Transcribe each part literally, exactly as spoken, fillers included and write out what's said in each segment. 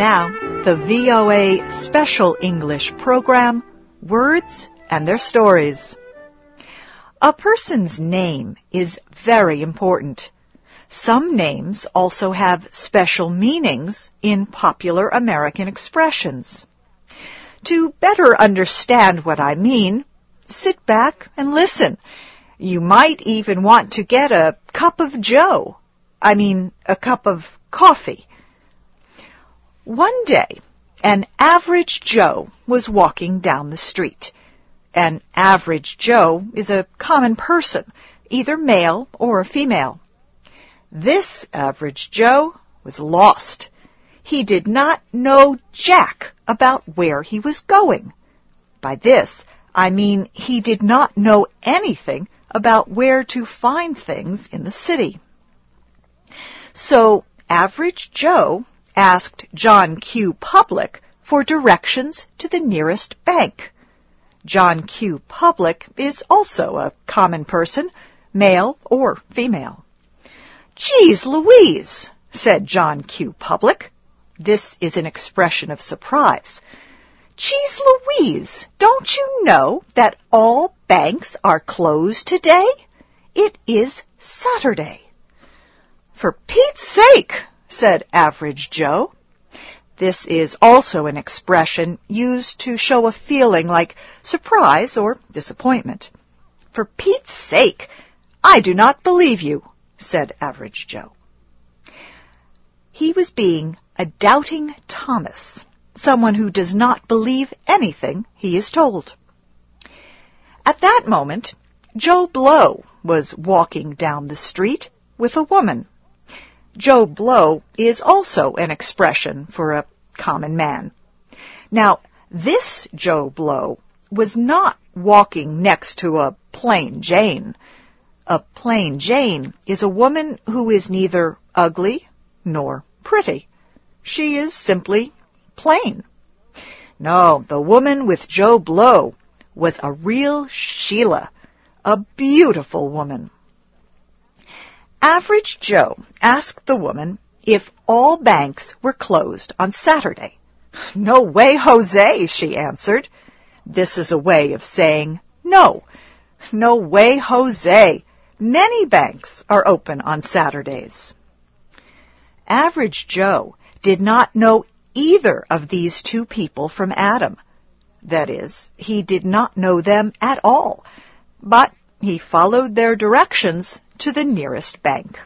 now, the V O A Special English program, Words and Their Stories. A person's name is very important. Some names also have special meanings in popular American expressions. To better understand what I mean, sit back and listen. You might even want to get a cup of joe. I mean, a cup of coffee. One day, an average Joe was walking down the street. An average Joe is a common person, either male or female. This average Joe was lost. He did not know jack about where he was going. By this, I mean he did not know anything about where to find things in the city. So, average Joe asked John Q. Public for directions to the nearest bank. John Q. Public is also a common person, male or female. "Geez Louise," said John Q. Public. This is an expression of surprise. "Geez Louise, don't you know that all banks are closed today? It is Saturday." "For Pete's sake," said average Joe. This is also an expression used to show a feeling like surprise or disappointment. "For Pete's sake, I do not believe you," said average Joe. He was being a doubting Thomas, someone who does not believe anything he is told. At that moment, Joe Blow was walking down the street with a woman. Joe Blow is also an expression for a common man. Now, this Joe Blow was not walking next to a plain Jane. A plain Jane is a woman who is neither ugly nor pretty. She is simply plain. No, the woman with Joe Blow was a real Sheila, a beautiful woman. Average Joe asked the woman if all banks were closed on Saturday. "No way, Jose," she answered. This is a way of saying no. No way, Jose. Many banks are open on Saturdays. Average Joe did not know either of these two people from Adam. That is, he did not know them at all, but he followed their directions to the nearest bank.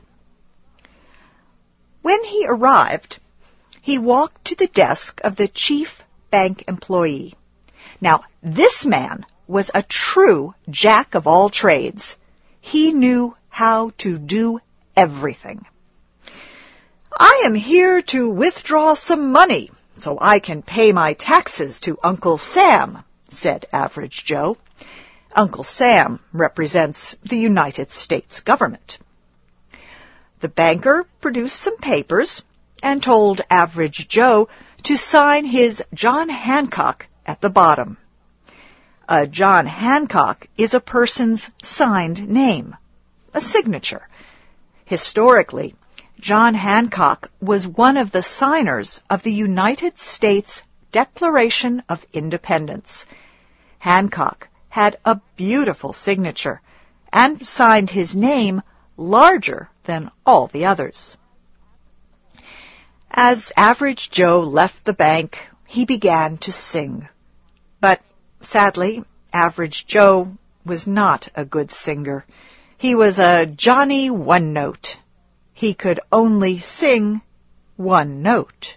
When he arrived, he walked to the desk of the chief bank employee. Now, this man was a true jack of all trades. He knew how to do everything. "I am here to withdraw some money so I can pay my taxes to Uncle Sam," said average Joe. Uncle Sam represents the United States government. The banker produced some papers and told average Joe to sign his John Hancock at the bottom. A John Hancock is a person's signed name, a signature. Historically, John Hancock was one of the signers of the United States Declaration of Independence. Hancock had a beautiful signature and signed his name larger than all the others. As average Joe left the bank, he began to sing. But sadly, average Joe was not a good singer. He was a Johnny One Note. He could only sing one note.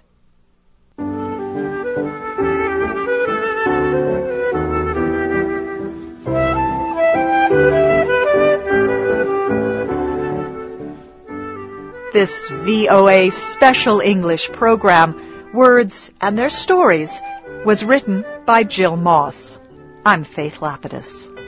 This V O A Special English program, Words and Their Stories, was written by Jill Moss. I'm Faith Lapidus.